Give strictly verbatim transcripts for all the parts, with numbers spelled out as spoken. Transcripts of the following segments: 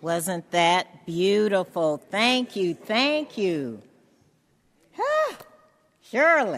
Wasn't that beautiful? Thank you, thank you. Shirley.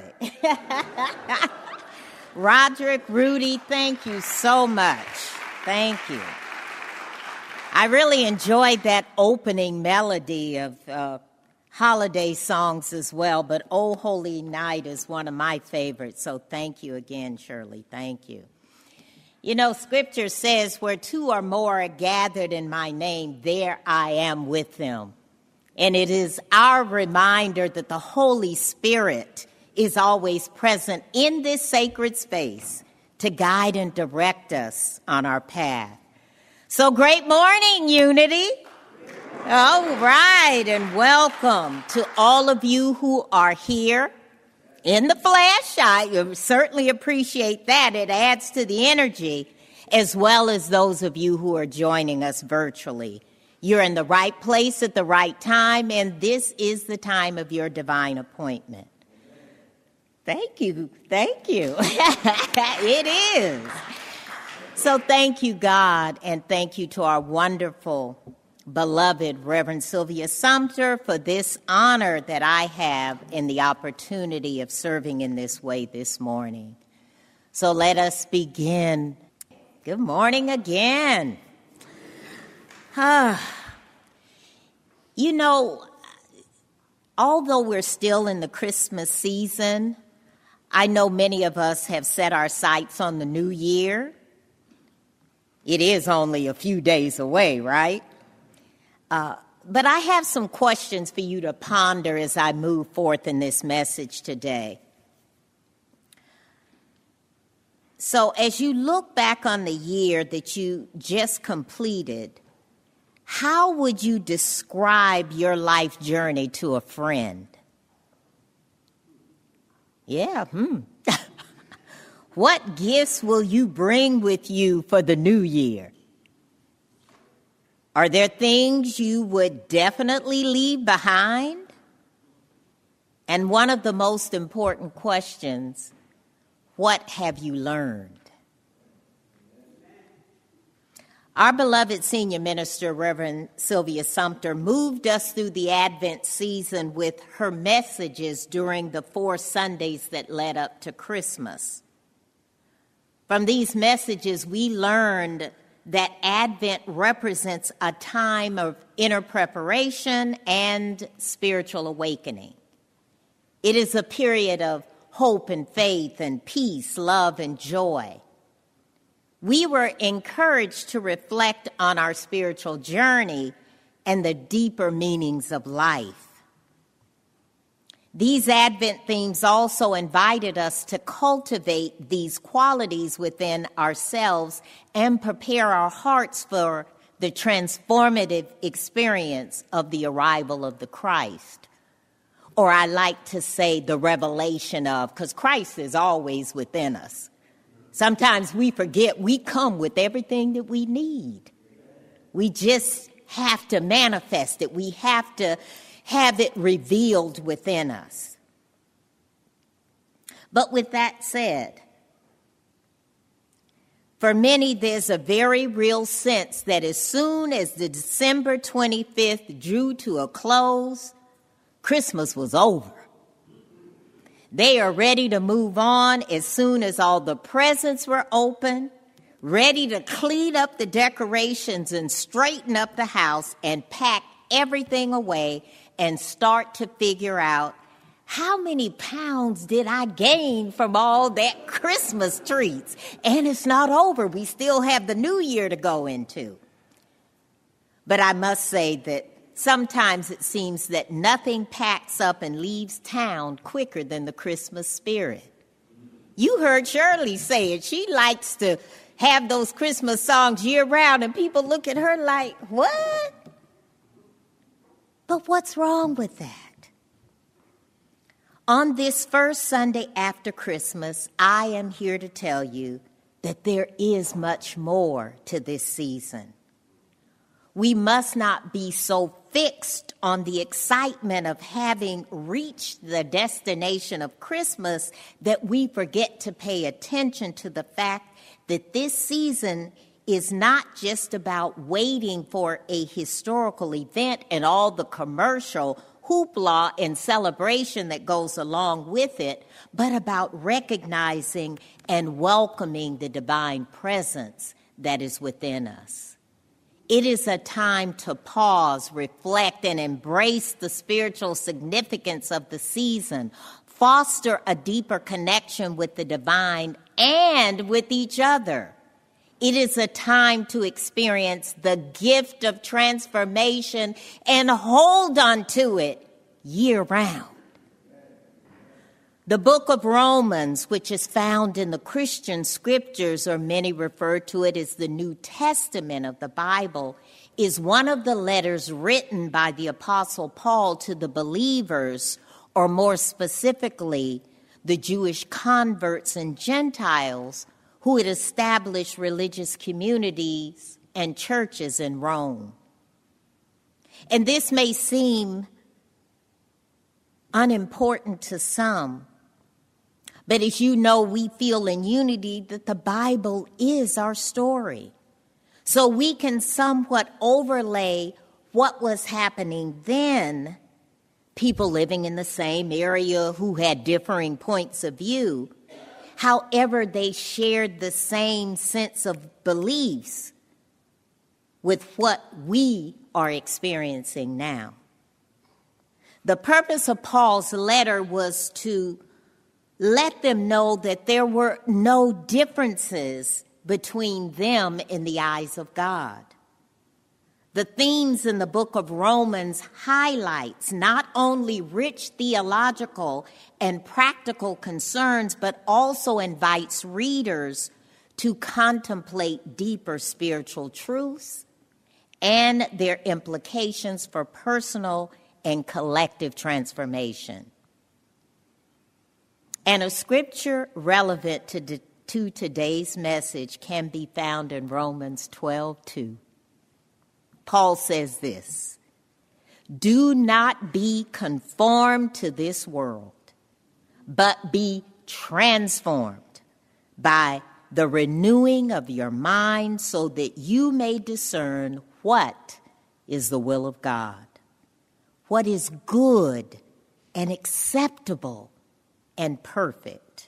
Roderick, Rudy, thank you so much. Thank you. I really enjoyed that opening melody of uh, holiday songs as well, but Oh Holy Night is one of my favorites, so thank you again, Shirley. Thank you. You know, Scripture says, where two or more are gathered in my name, there I am with them. And it is our reminder that the Holy Spirit is always present in this sacred space to guide and direct us on our path. So great morning, Unity. All right, and welcome to all of you who are here in the flesh. I certainly appreciate that. It adds to the energy, as well as those of you who are joining us virtually. You're in the right place at the right time, and this is the time of your divine appointment. Thank you. Thank you. It is. So thank you, God, and thank you to our wonderful, beloved Reverend Sylvia Sumter for this honor that I have in the opportunity of serving in this way this morning. So let us begin. Good morning again. Ah, you know, although we're still in the Christmas season, I know many of us have set our sights on the new year. It is only a few days away, right? Uh, but I have some questions for you to ponder as I move forth in this message today. So as you look back on the year that you just completed, how would you describe your life journey to a friend? Yeah, hmm. What gifts will you bring with you for the new year? Are there things you would definitely leave behind? And one of the most important questions, what have you learned? Our beloved senior minister, Reverend Sylvia Sumter, moved us through the Advent season with her messages during the four Sundays that led up to Christmas. From these messages, we learned that Advent represents a time of inner preparation and spiritual awakening. It is a period of hope and faith and peace, love and joy. We were encouraged to reflect on our spiritual journey and the deeper meanings of life. These Advent themes also invited us to cultivate these qualities within ourselves and prepare our hearts for the transformative experience of the arrival of the Christ. Or I like to say the revelation of, because Christ is always within us. Sometimes we forget we come with everything that we need. We just have to manifest it. We have to have it revealed within us. But with that said, for many, there's a very real sense that as soon as the December twenty-fifth drew to a close, Christmas was over. They are ready to move on as soon as all the presents were open, ready to clean up the decorations and straighten up the house and pack everything away and start to figure out, how many pounds did I gain from all that Christmas treats? And it's not over. We still have the new year to go into. But I must say that sometimes it seems that nothing packs up and leaves town quicker than the Christmas spirit. You heard Shirley say it. She likes to have those Christmas songs year-round, and people look at her like, what? But what's wrong with that? On this first Sunday after Christmas, I am here to tell you that there is much more to this season. We must not be so fixed on the excitement of having reached the destination of Christmas that we forget to pay attention to the fact that this season is not just about waiting for a historical event and all the commercial hoopla and celebration that goes along with it, but about recognizing and welcoming the divine presence that is within us. It is a time to pause, reflect, and embrace the spiritual significance of the season, foster a deeper connection with the divine and with each other. It is a time to experience the gift of transformation and hold on to it year-round. The book of Romans, which is found in the Christian scriptures, or many refer to it as the New Testament of the Bible, is one of the letters written by the Apostle Paul to the believers, or more specifically, the Jewish converts and Gentiles who had established religious communities and churches in Rome. And this may seem unimportant to some, but as you know, we feel in unity that the Bible is our story. So we can somewhat overlay what was happening then, people living in the same area who had differing points of view. However, they shared the same sense of beliefs with what we are experiencing now. The purpose of Paul's letter was to let them know that there were no differences between them in the eyes of God. The themes in the book of Romans highlights not only rich theological and practical concerns, but also invites readers to contemplate deeper spiritual truths and their implications for personal and collective transformation. And a scripture relevant to, de- to today's message can be found in Romans twelve two. Paul says this: "Do not be conformed to this world, but be transformed by the renewing of your mind, so that you may discern what is the will of God, what is good and acceptable and perfect."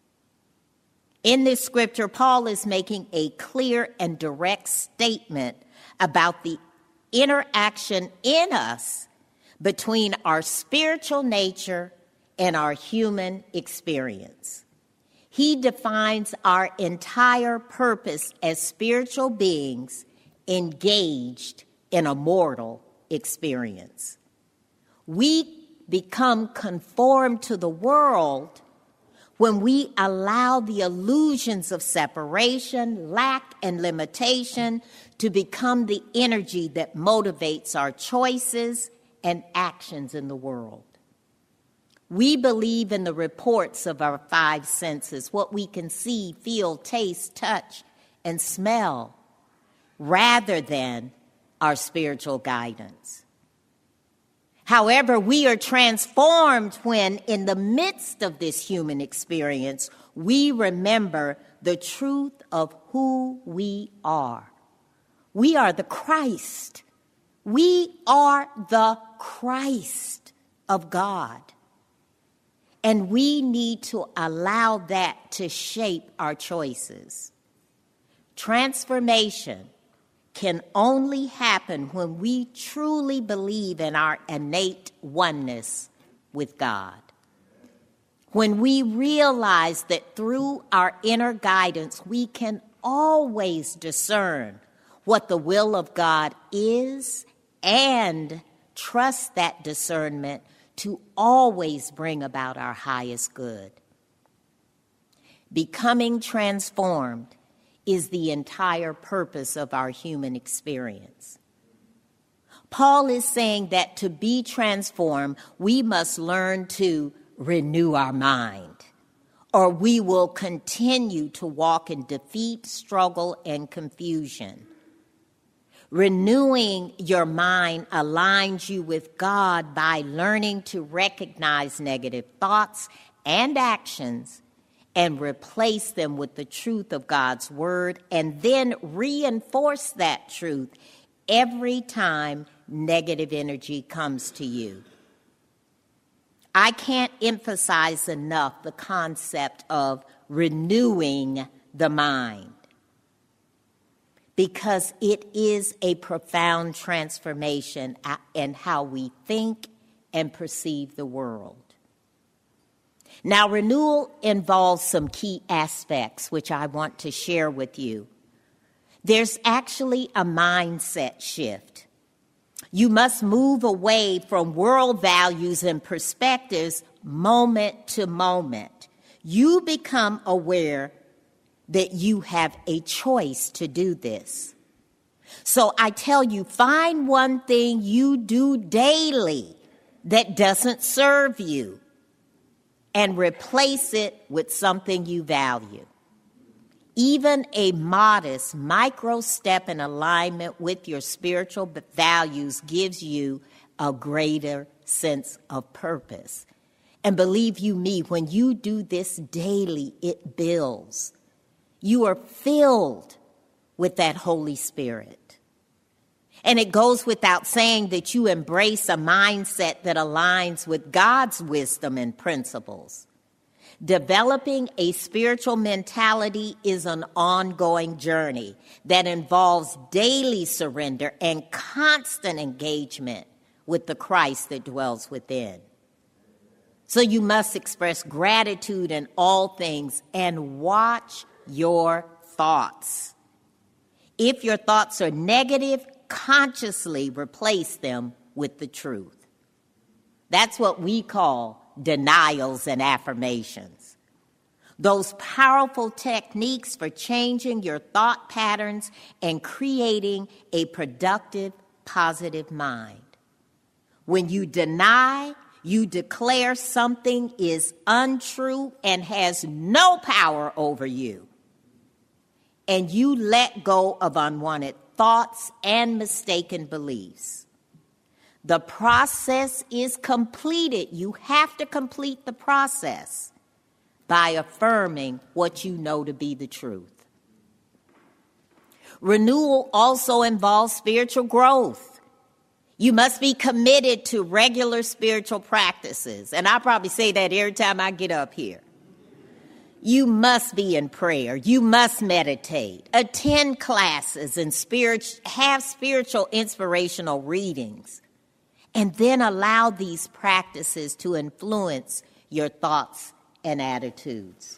In this scripture, Paul is making a clear and direct statement about the interaction in us between our spiritual nature and our human experience. He defines our entire purpose as spiritual beings engaged in a mortal experience. We become conformed to the world when we allow the illusions of separation, lack, and limitation to become the energy that motivates our choices and actions in the world. We believe in the reports of our five senses, what we can see, feel, taste, touch, and smell, rather than our spiritual guidance. However, we are transformed when, in the midst of this human experience, we remember the truth of who we are. We are the Christ. We are the Christ of God. And we need to allow that to shape our choices. Transformation can only happen when we truly believe in our innate oneness with God. When we realize that through our inner guidance, we can always discern what the will of God is and trust that discernment to always bring about our highest good. Becoming transformed is the entire purpose of our human experience. Paul is saying that to be transformed, we must learn to renew our mind, or we will continue to walk in defeat, struggle, and confusion. Renewing your mind aligns you with God by learning to recognize negative thoughts and actions and replace them with the truth of God's word, and then reinforce that truth every time negative energy comes to you. I can't emphasize enough the concept of renewing the mind, because it is a profound transformation in how we think and perceive the world. Now, renewal involves some key aspects which I want to share with you. There's actually a mindset shift. You must move away from world values and perspectives moment to moment. You become aware that you have a choice to do this. So I tell you, find one thing you do daily that doesn't serve you and replace it with something you value. Even a modest micro step in alignment with your spiritual values gives you a greater sense of purpose. And believe you me, when you do this daily, it builds. You are filled with that Holy Spirit. And it goes without saying that you embrace a mindset that aligns with God's wisdom and principles. Developing a spiritual mentality is an ongoing journey that involves daily surrender and constant engagement with the Christ that dwells within. So you must express gratitude in all things and watch your thoughts. If your thoughts are negative, consciously replace them with the truth. That's what we call denials and affirmations. Those powerful techniques for changing your thought patterns and creating a productive, positive mind. When you deny, you declare something is untrue and has no power over you. And you let go of unwanted thoughts and mistaken beliefs. The process is completed. You have to complete the process by affirming what you know to be the truth. Renewal also involves spiritual growth. You must be committed to regular spiritual practices. And I probably say that every time I get up here. You must be in prayer. You must meditate, attend classes, and spirit, have spiritual inspirational readings. And then allow these practices to influence your thoughts and attitudes.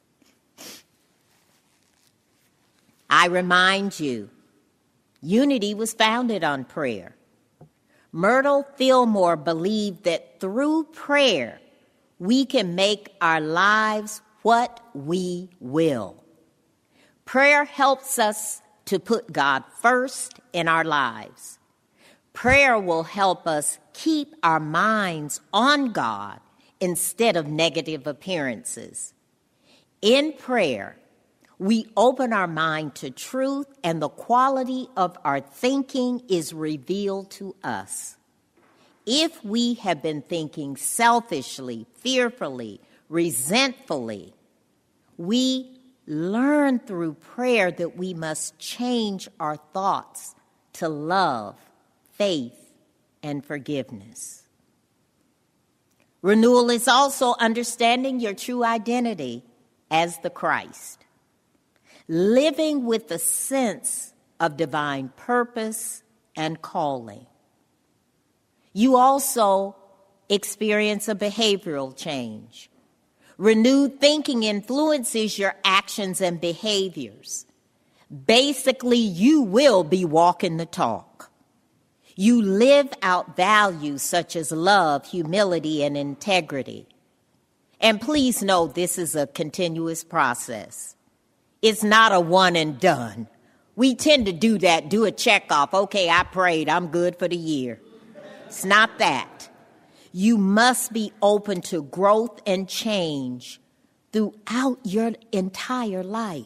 I remind you, unity was founded on prayer. Myrtle Fillmore believed that through prayer, we can make our lives what we will. Prayer helps us to put God first in our lives. Prayer will help us keep our minds on God instead of negative appearances. In prayer, we open our mind to truth, and the quality of our thinking is revealed to us. If we have been thinking selfishly, fearfully, resentfully, we learn through prayer that we must change our thoughts to love, faith, and forgiveness. Renewal is also understanding your true identity as the Christ, living with a sense of divine purpose and calling. You also experience a behavioral change. Renewed thinking influences your actions and behaviors. Basically, you will be walking the talk. You live out values such as love, humility, and integrity. And please know this is a continuous process. It's not a one and done. We tend to do that, do a check off. Okay, I prayed, I'm good for the year. It's not that. You must be open to growth and change throughout your entire life.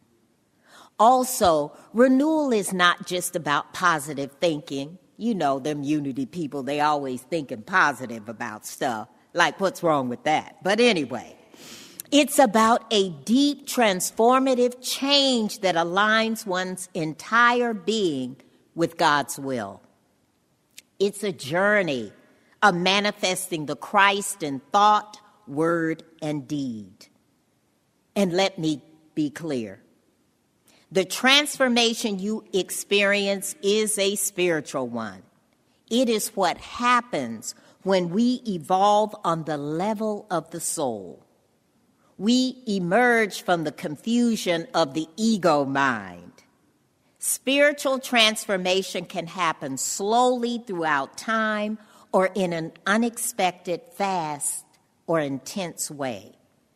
Also, renewal is not just about positive thinking. You know, them unity people, they always thinking positive about stuff. Like, what's wrong with that? But anyway, It's about a deep, transformative change that aligns one's entire being with God's will. It's a journey of manifesting the Christ in thought, word, and deed. And let me be clear. The transformation you experience is a spiritual one. It is what happens when we evolve on the level of the soul. We emerge from the confusion of the ego mind. Spiritual transformation can happen slowly throughout time or in an unexpected, fast, or intense way.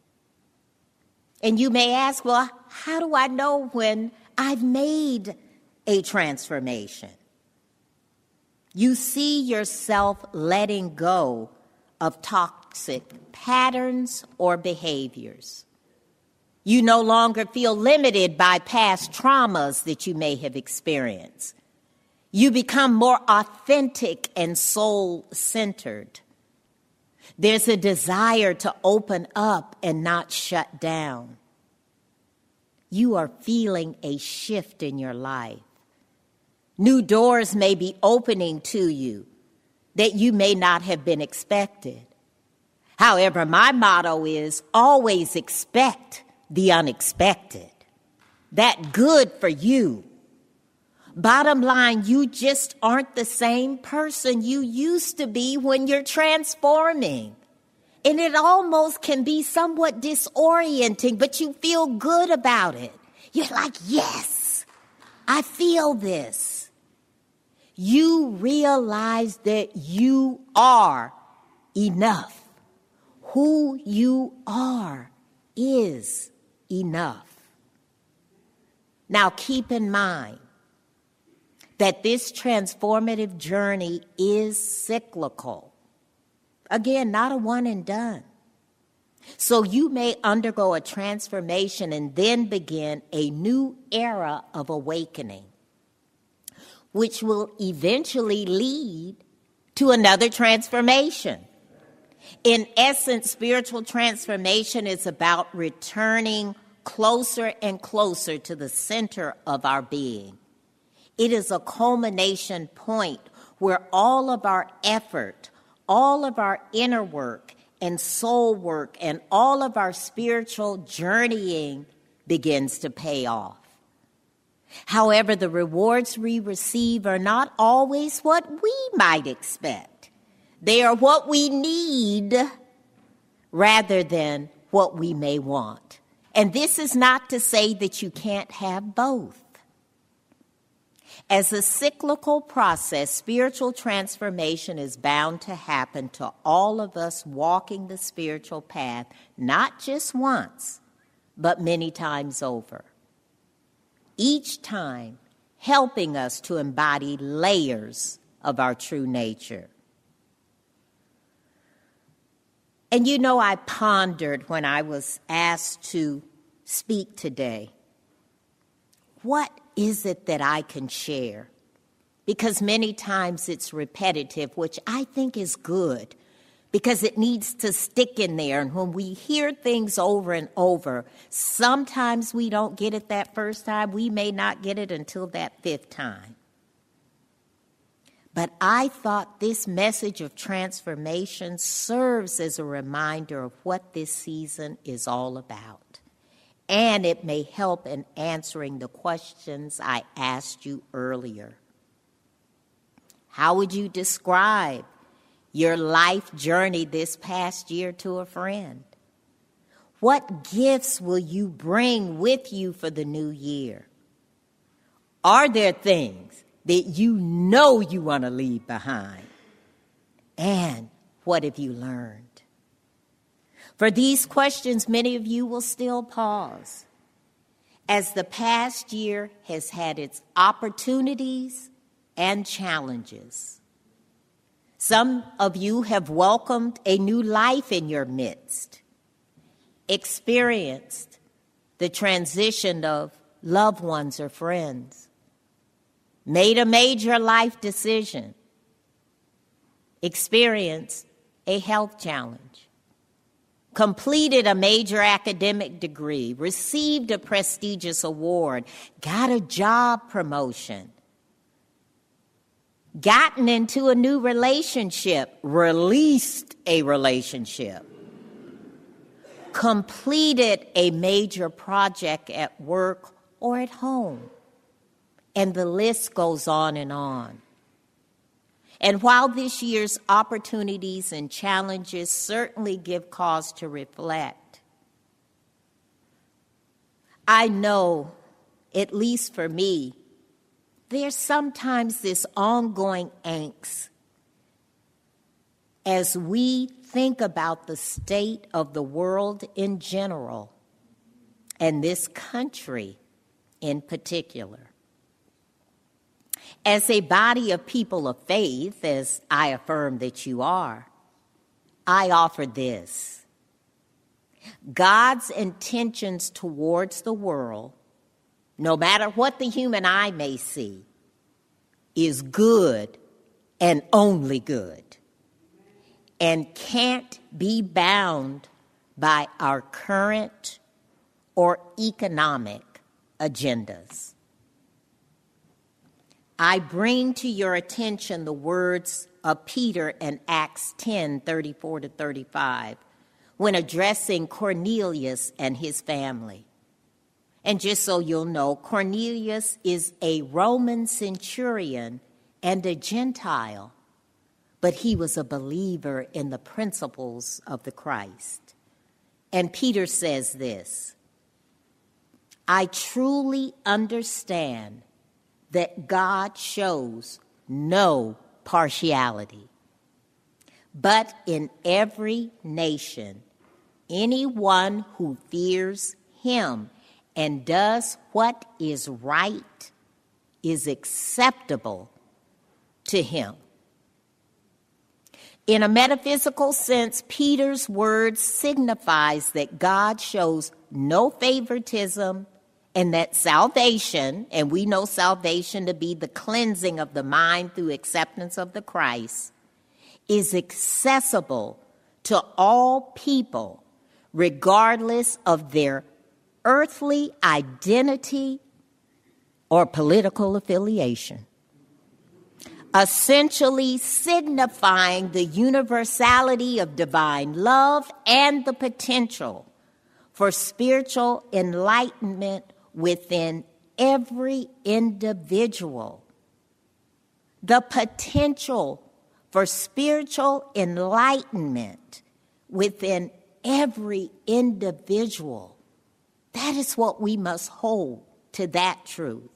And you may ask, well, how do I know when I've made a transformation? You see yourself letting go of toxic patterns or behaviors. You no longer feel limited by past traumas that you may have experienced. You become more authentic and soul-centered. There's a desire to open up and not shut down. You are feeling a shift in your life. New doors may be opening to you that you may not have been expected. However, my motto is always expect the unexpected. That good for you. Bottom line, you just aren't the same person you used to be when you're transforming. And it almost can be somewhat disorienting, but you feel good about it. You're like, yes, I feel this. You realize that you are enough. Who you are is enough. Now keep in mind that this transformative journey is cyclical. Again, not a one and done. So you may undergo a transformation and then begin a new era of awakening, which will eventually lead to another transformation. In essence, spiritual transformation is about returning closer and closer to the center of our being. It is a culmination point where all of our effort, all of our inner work and soul work, and all of our spiritual journeying begins to pay off. However, the rewards we receive are not always what we might expect. They are what we need rather than what we may want. And this is not to say that you can't have both. As a cyclical process, spiritual transformation is bound to happen to all of us walking the spiritual path, not just once, but many times over. Each time helping us to embody layers of our true nature. And you know, I pondered when I was asked to speak today, what is it that I can share? Because many times it's repetitive, which I think is good, because it needs to stick in there. And when we hear things over and over, sometimes we don't get it that first time. We may not get it until that fifth time. But I thought this message of transformation serves as a reminder of what this season is all about. And it may help in answering the questions I asked you earlier. How would you describe your life journey this past year to a friend? What gifts will you bring with you for the new year? Are there things that you know you want to leave behind? And what have you learned? For these questions, many of you will still pause, as the past year has had its opportunities and challenges. Some of you have welcomed a new life in your midst, experienced the transition of loved ones or friends, made a major life decision, experienced a health challenge, completed a major academic degree, received a prestigious award, got a job promotion, gotten into a new relationship, released a relationship, completed a major project at work or at home. And the list goes on and on. And while this year's opportunities and challenges certainly give cause to reflect, I know, at least for me, there's sometimes this ongoing angst as we think about the state of the world in general and this country in particular. As a body of people of faith, as I affirm that you are, I offer this. God's intentions towards the world, no matter what the human eye may see, is good and only good, and can't be bound by our current or economic agendas. I bring to your attention the words of Peter in Acts ten, thirty-four to thirty-five, when addressing Cornelius and his family. And just so you'll know, Cornelius is a Roman centurion and a Gentile, but he was a believer in the principles of the Christ. And Peter says this, I truly understand that God shows no partiality, but in every nation, anyone who fears him and does what is right is acceptable to him. In a metaphysical sense, Peter's words signifies that God shows no favoritism and that salvation, and we know salvation to be the cleansing of the mind through acceptance of the Christ, is accessible to all people, regardless of their earthly identity or political affiliation, essentially signifying the universality of divine love and the potential for spiritual enlightenment within every individual. The potential for spiritual enlightenment within every individual. That is what we must hold to that truth.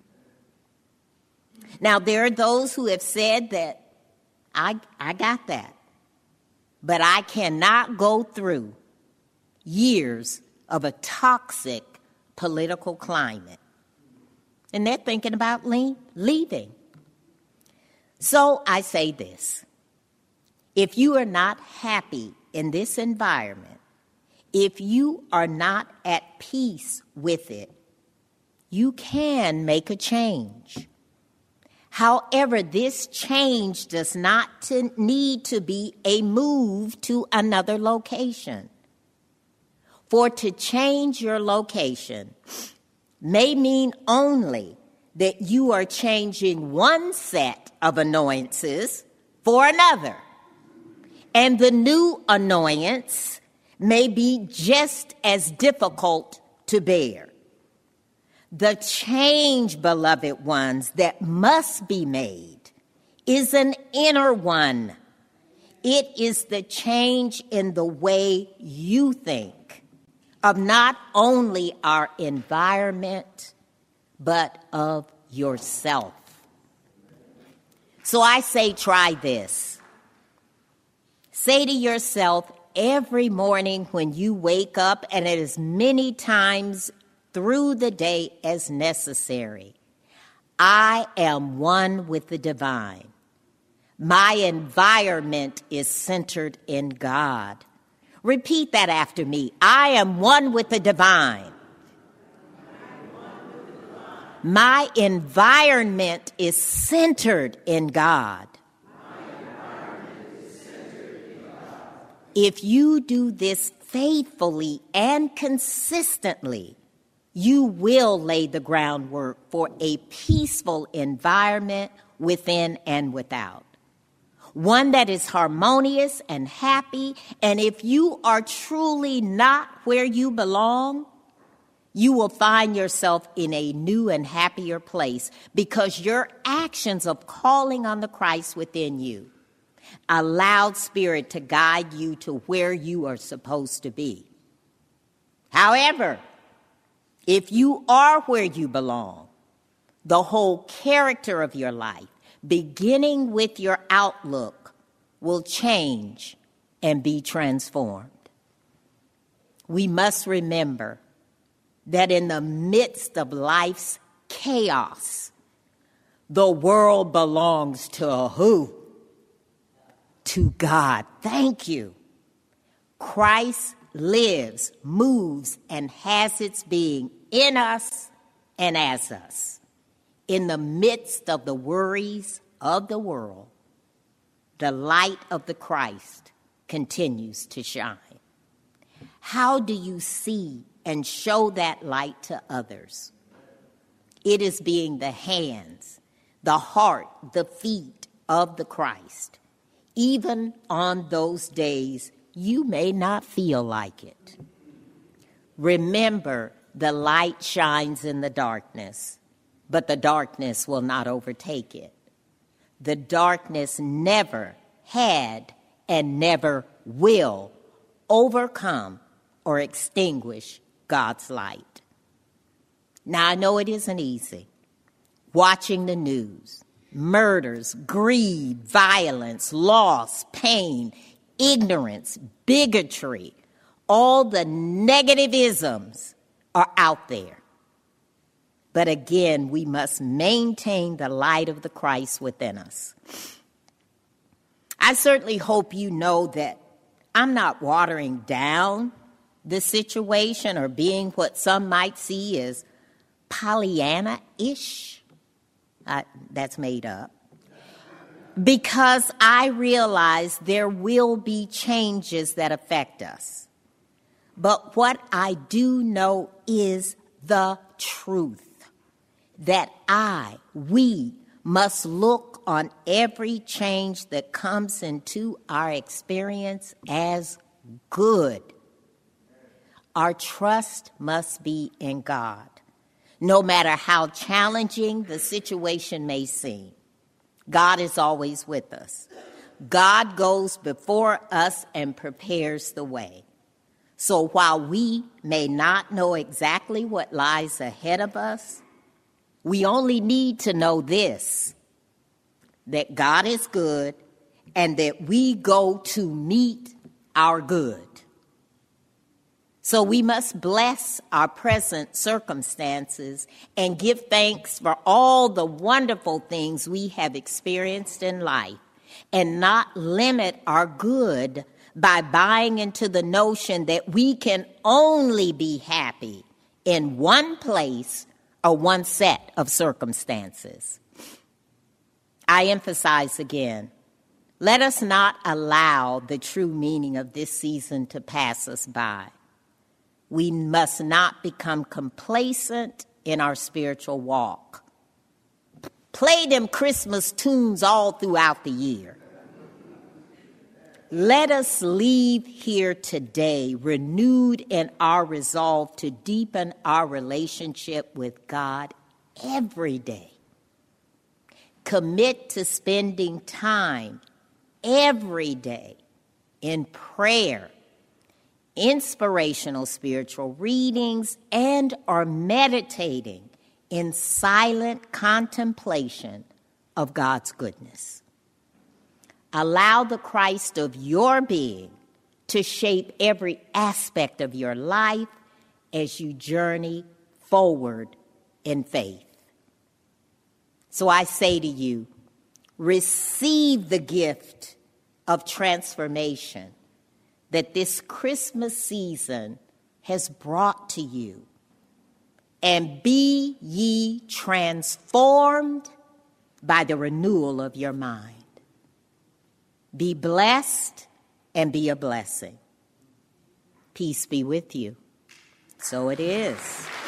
Now, there are those who have said that I, I got that, but I cannot go through years of a toxic political climate. And they're thinking about le- leaving. So I say this. If you are not happy in this environment, if you are not at peace with it, you can make a change. However, this change does not to need to be a move to another location. For to change your location may mean only that you are changing one set of annoyances for another. And the new annoyance may be just as difficult to bear. The change, beloved ones, that must be made is an inner one. It is the change in the way you think of not only our environment, but of yourself. So I say, try this. Say to yourself every morning when you wake up, and it is many times through the day as necessary, I am one with the divine. My environment is centered in God. Repeat that after me. I am one with the divine. My environment is centered in God. If you do this faithfully and consistently, you will lay the groundwork for a peaceful environment within and without. One that is harmonious and happy, and if you are truly not where you belong, you will find yourself in a new and happier place because your actions of calling on the Christ within you allowed Spirit to guide you to where you are supposed to be. However, if you are where you belong, the whole character of your life, beginning with your outlook, will change and be transformed. We must remember that in the midst of life's chaos, the world belongs to who? To God. Thank you. Christ lives, moves, and has its being in us and as us. In the midst of the worries of the world, the light of the Christ continues to shine. How do you see and show that light to others? It is being the hands, the heart, the feet of the Christ. Even on those days, you may not feel like it. Remember, the light shines in the darkness, but the darkness will not overtake it. The darkness never had and never will overcome or extinguish God's light. Now, I know it isn't easy. Watching the news, murders, greed, violence, loss, pain, ignorance, bigotry, all the negativisms are out there. But again, we must maintain the light of the Christ within us. I certainly hope you know that I'm not watering down the situation or being what some might see as Pollyanna-ish. Uh, that's made up. Because I realize there will be changes that affect us. But what I do know is the truth. That I, we, must look on every change that comes into our experience as good. Our trust must be in God, no matter how challenging the situation may seem. God is always with us. God goes before us and prepares the way. So while we may not know exactly what lies ahead of us, we only need to know this, that God is good and that we go to meet our good. So we must bless our present circumstances and give thanks for all the wonderful things we have experienced in life and not limit our good by buying into the notion that we can only be happy in one place or one set of circumstances. I emphasize again, let us not allow the true meaning of this season to pass us by. We must not become complacent in our spiritual walk. Play them Christmas tunes all throughout the year. Let us leave here today renewed in our resolve to deepen our relationship with God every day. Commit to spending time every day in prayer, inspirational spiritual readings, and are meditating in silent contemplation of God's goodness. Allow the Christ of your being to shape every aspect of your life as you journey forward in faith. So I say to you, receive the gift of transformation that this Christmas season has brought to you, and be ye transformed by the renewal of your mind. Be blessed and be a blessing. Peace be with you. So it is.